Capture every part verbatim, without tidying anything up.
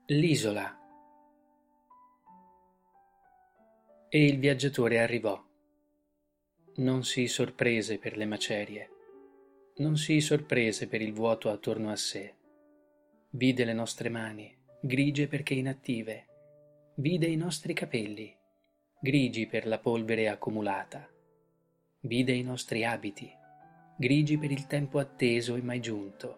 L'isola. E il viaggiatore arrivò. Non si sorprese per le macerie, non si sorprese per il vuoto attorno a sé. Vide le nostre mani, grigie perché inattive, vide i nostri capelli, grigi per la polvere accumulata, vide i nostri abiti, grigi per il tempo atteso e mai giunto.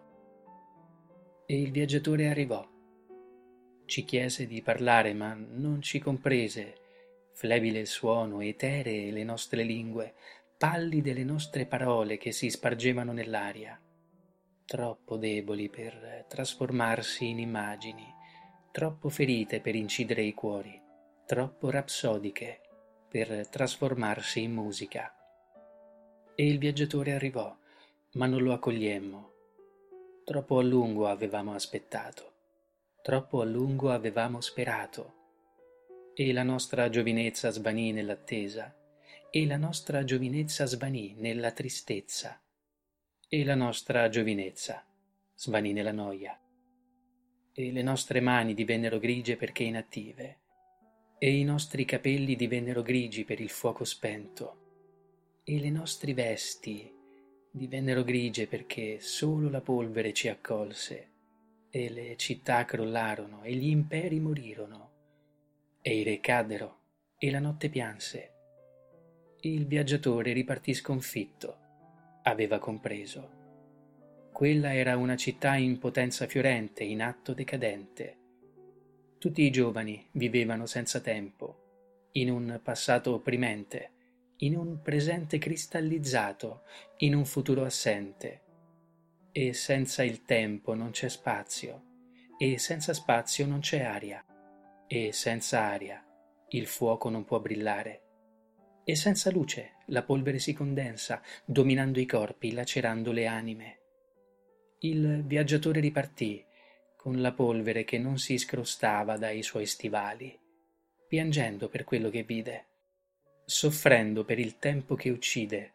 E il viaggiatore arrivò. Ci chiese di parlare, ma non ci comprese. Flebile il suono, eteree le nostre lingue, pallide le nostre parole che si spargevano nell'aria, troppo deboli per trasformarsi in immagini, troppo ferite per incidere i cuori, troppo rapsodiche per trasformarsi in musica. E il viaggiatore arrivò, ma non lo accogliemmo. Troppo a lungo avevamo aspettato. Troppo a lungo avevamo sperato, e la nostra giovinezza svanì nell'attesa, e la nostra giovinezza svanì nella tristezza, e la nostra giovinezza svanì nella noia, e le nostre mani divennero grigie perché inattive, e i nostri capelli divennero grigi per il fuoco spento, e le nostre vesti divennero grigie perché solo la polvere ci accolse, e le città crollarono, e gli imperi morirono, e i re caddero, e la notte pianse. Il viaggiatore ripartì sconfitto. Aveva compreso. Quella era una città in potenza fiorente, in atto decadente. Tutti i giovani vivevano senza tempo, in un passato opprimente, in un presente cristallizzato, in un futuro assente. E senza il tempo non c'è spazio, e senza spazio non c'è aria, e senza aria il fuoco non può brillare, e senza luce la polvere si condensa, dominando i corpi, lacerando le anime. Il viaggiatore ripartì con la polvere che non si scrostava dai suoi stivali, piangendo per quello che vide, soffrendo per il tempo che uccide,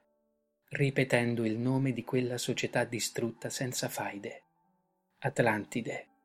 ripetendo il nome di quella società distrutta senza faide, Atlantide.